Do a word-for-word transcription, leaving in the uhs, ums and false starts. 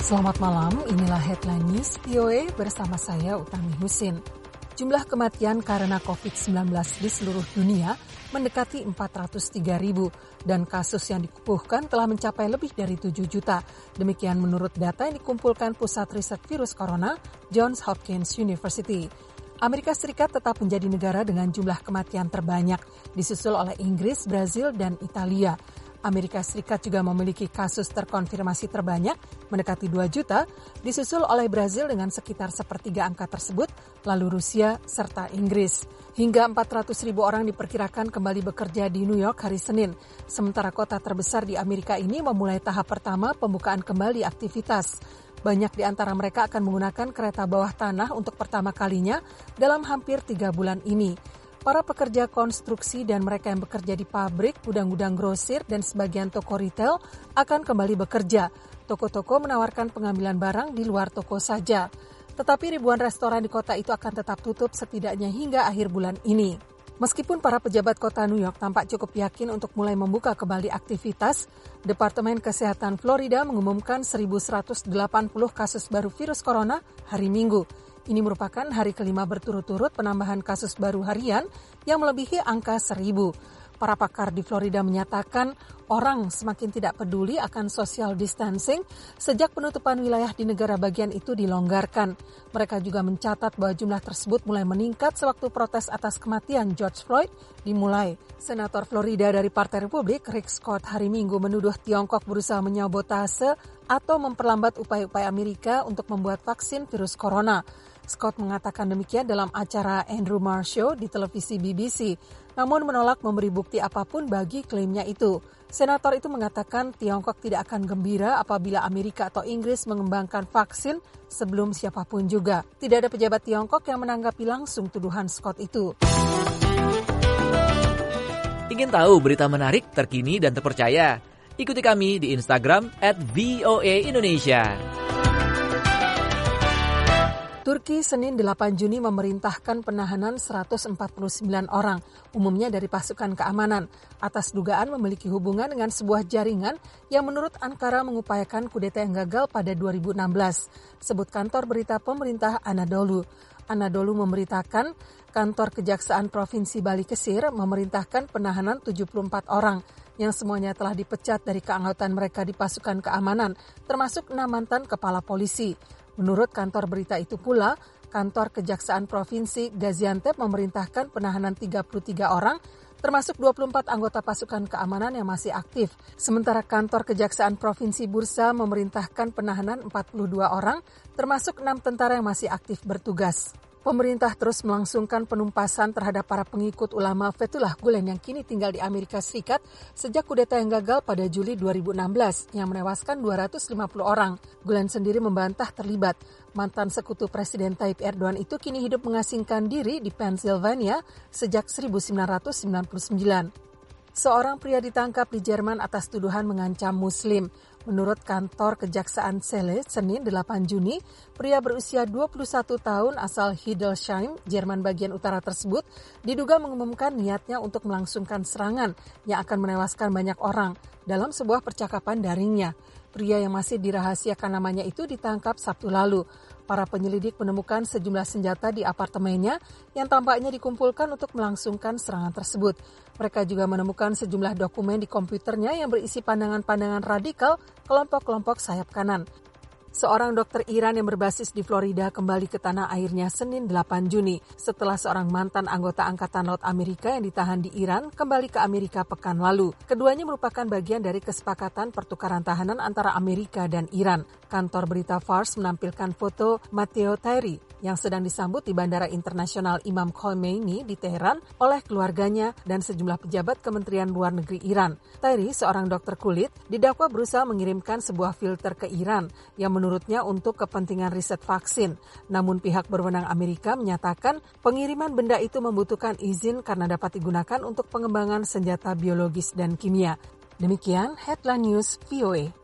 Selamat malam, inilah Headline News V O A bersama saya Utami Husin. Jumlah kematian karena covid sembilan belas di seluruh dunia mendekati empat ratus tiga ribu dan kasus yang dikukuhkan telah mencapai lebih dari tujuh juta. Demikian menurut data yang dikumpulkan Pusat Riset Virus Corona, Johns Hopkins University. Amerika Serikat tetap menjadi negara dengan jumlah kematian terbanyak, disusul oleh Inggris, Brazil, dan Italia. Amerika Serikat juga memiliki kasus terkonfirmasi terbanyak, mendekati dua juta, disusul oleh Brazil dengan sekitar sepertiga angka tersebut, lalu Rusia, serta Inggris. Hingga empat ratus ribu orang diperkirakan kembali bekerja di New York hari Senin. Sementara kota terbesar di Amerika ini memulai tahap pertama pembukaan kembali aktivitas. Banyak di antara mereka akan menggunakan kereta bawah tanah untuk pertama kalinya dalam hampir tiga bulan ini. Para pekerja konstruksi dan mereka yang bekerja di pabrik, gudang-gudang grosir, dan sebagian toko retail akan kembali bekerja. Toko-toko menawarkan pengambilan barang di luar toko saja. Tetapi ribuan restoran di kota itu akan tetap tutup setidaknya hingga akhir bulan ini. Meskipun para pejabat kota New York tampak cukup yakin untuk mulai membuka kembali aktivitas, Departemen Kesehatan Florida mengumumkan seribu seratus delapan puluh kasus baru virus corona hari Minggu. Ini merupakan hari kelima berturut-turut penambahan kasus baru harian yang melebihi angka seribu. Para pakar di Florida menyatakan orang semakin tidak peduli akan social distancing sejak penutupan wilayah di negara bagian itu dilonggarkan. Mereka juga mencatat bahwa jumlah tersebut mulai meningkat sewaktu protes atas kematian George Floyd dimulai. Senator Florida dari Partai Republik, Rick Scott, hari Minggu menuduh Tiongkok berusaha menyabotase atau memperlambat upaya-upaya Amerika untuk membuat vaksin virus corona. Scott mengatakan demikian dalam acara Andrew Marr Show di televisi B B C, namun menolak memberi bukti apapun bagi klaimnya itu. Senator itu mengatakan Tiongkok tidak akan gembira apabila Amerika atau Inggris mengembangkan vaksin sebelum siapapun juga. Tidak ada pejabat Tiongkok yang menanggapi langsung tuduhan Scott itu. Ingin tahu berita menarik, terkini, dan terpercaya? Ikuti kami di Instagram at V O A Indonesia. Turki Senin delapan Juni memerintahkan penahanan seratus empat puluh sembilan orang, umumnya dari pasukan keamanan, atas dugaan memiliki hubungan dengan sebuah jaringan yang menurut Ankara mengupayakan kudeta yang gagal pada dua ribu enam belas. Sebut kantor berita pemerintah Anadolu. Anadolu memberitakan kantor Kejaksaan Provinsi Bali Kesir memerintahkan penahanan tujuh puluh empat orang yang semuanya telah dipecat dari keanggotaan mereka di pasukan keamanan, termasuk enam mantan kepala polisi. Menurut kantor berita itu pula, kantor Kejaksaan Provinsi Gaziantep memerintahkan penahanan tiga puluh tiga orang, termasuk dua puluh empat anggota pasukan keamanan yang masih aktif. Sementara kantor Kejaksaan Provinsi Bursa memerintahkan penahanan empat puluh dua orang, termasuk enam tentara yang masih aktif bertugas. Pemerintah terus melangsungkan penumpasan terhadap para pengikut ulama Fethullah Gulen yang kini tinggal di Amerika Serikat sejak kudeta yang gagal pada Juli dua ribu enam belas yang menewaskan dua ratus lima puluh orang. Gulen sendiri membantah terlibat. Mantan sekutu Presiden Tayyip Erdogan itu kini hidup mengasingkan diri di Pennsylvania sejak seribu sembilan ratus sembilan puluh sembilan. Seorang pria ditangkap di Jerman atas tuduhan mengancam Muslim. Menurut kantor Kejaksaan Celle, Senin delapan Juni, pria berusia dua puluh satu tahun asal Hildesheim, Jerman bagian utara tersebut, diduga mengumumkan niatnya untuk melangsungkan serangan yang akan menewaskan banyak orang dalam sebuah percakapan daringnya. Pria yang masih dirahasiakan namanya itu ditangkap Sabtu lalu. Para penyelidik menemukan sejumlah senjata di apartemennya yang tampaknya dikumpulkan untuk melangsungkan serangan tersebut. Mereka juga menemukan sejumlah dokumen di komputernya yang berisi pandangan-pandangan radikal kelompok-kelompok sayap kanan. Seorang dokter Iran yang berbasis di Florida kembali ke tanah airnya Senin delapan Juni setelah seorang mantan anggota Angkatan Laut Amerika yang ditahan di Iran kembali ke Amerika pekan lalu. Keduanya merupakan bagian dari kesepakatan pertukaran tahanan antara Amerika dan Iran. Kantor berita Fars menampilkan foto Matteo Tairi yang sedang disambut di Bandara Internasional Imam Khomeini di Teheran oleh keluarganya dan sejumlah pejabat Kementerian Luar Negeri Iran. Tairi, seorang dokter kulit, didakwa berusaha mengirimkan sebuah filter ke Iran yang menurutnya untuk kepentingan riset vaksin. Namun pihak berwenang Amerika menyatakan pengiriman benda itu membutuhkan izin karena dapat digunakan untuk pengembangan senjata biologis dan kimia. Demikian Headline News V O A.